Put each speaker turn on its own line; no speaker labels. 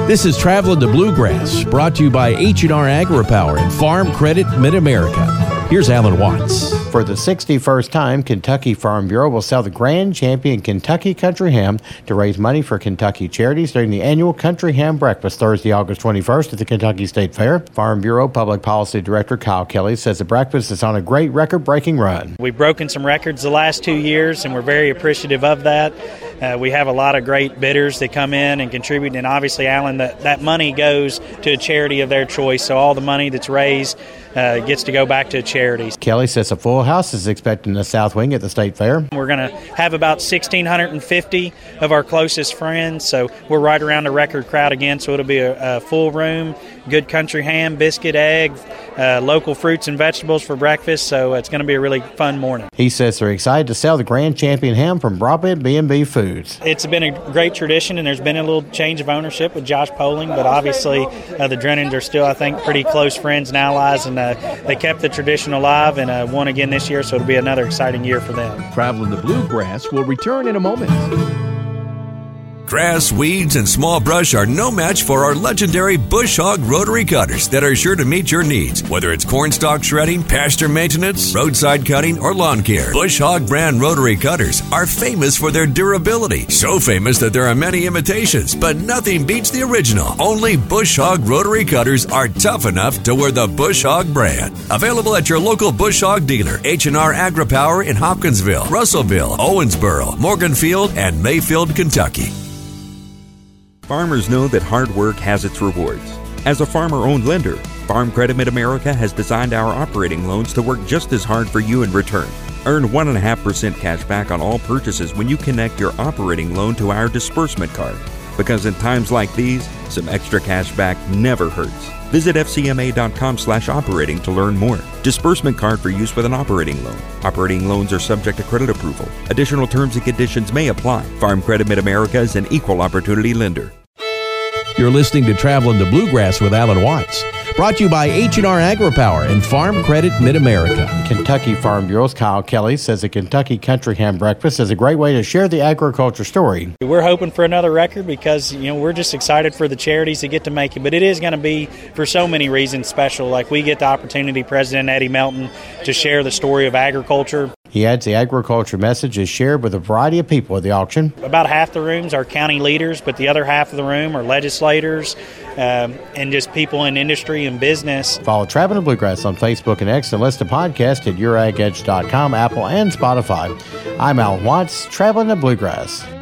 This is Traveling the Bluegrass, brought to you by H&R AgriPower and Farm Credit Mid-America. Here's Alan Watts.
For the 61st time, Kentucky Farm Bureau will sell the Grand Champion Kentucky Country Ham to raise money for Kentucky charities during the annual Country Ham Breakfast Thursday, August 21st at the Kentucky State Fair. Farm Bureau Public Policy Director Kyle Kelly says the breakfast is on a great record-breaking run.
We've broken some records the last 2 years, and we're very appreciative of that. We have a lot of great bidders that come in and contribute, and obviously, Alan, that money goes to a charity of their choice, so all the money that's raised gets to go back to charities.
Kelly says a full house is expected in the South Wing at the State Fair.
We're going to have about 1,650 of our closest friends, so we're right around the record crowd again, so it'll be a full room, good country ham, biscuit, egg, local fruits and vegetables for breakfast, so it's going to be a really fun morning.
He says they're excited to sell the Grand Champion ham from Broadbent B&B Foods.
It's been a great tradition, and there's been a little change of ownership with Josh Poling, but obviously the Drennans are still, I think, pretty close friends and allies, and they kept the tradition alive and won again this year, so it'll be another exciting year for them.
Traveling the Bluegrass will return in a moment.
Grass, weeds, and small brush are no match for our legendary Bush Hog rotary cutters that are sure to meet your needs. Whether it's cornstalk shredding, pasture maintenance, roadside cutting, or lawn care, Bush Hog brand rotary cutters are famous for their durability. So famous that there are many imitations, but nothing beats the original. Only Bush Hog rotary cutters are tough enough to wear the Bush Hog brand. Available at your local Bush Hog dealer, H&R AgriPower in Hopkinsville, Russellville, Owensboro, Morganfield, and Mayfield, Kentucky.
Farmers know that hard work has its rewards. As a farmer-owned lender, Farm Credit Mid-America has designed our operating loans to work just as hard for you in return. Earn 1.5% cash back on all purchases when you connect your operating loan to our disbursement card. Because in times like these, some extra cash back never hurts. Visit fcma.com/operating to learn more. Disbursement card for use with an operating loan. Operating loans are subject to credit approval. Additional terms and conditions may apply. Farm Credit Mid-America is an equal opportunity lender.
You're listening to Traveling the Bluegrass with Alan Watts, brought to you by H&R AgriPower and Farm Credit Mid-America.
Kentucky Farm Bureau's Kyle Kelly says the Kentucky Country Ham Breakfast is a great way to share the agriculture story.
We're hoping for another record because, we're just excited for the charities that get to make it, but it is going to be, for so many reasons, special. Like we get the opportunity, President Eddie Melton, to share the story of agriculture.
He adds the agriculture message is shared with a variety of people at the auction.
About half the rooms are county leaders, but the other half of the room are legislators and just people in industry and business.
Follow Traveling the Bluegrass on Facebook and X and listen to podcasts at YourAgEdge.com, Apple, and Spotify. I'm Alan Watts, Traveling the Bluegrass.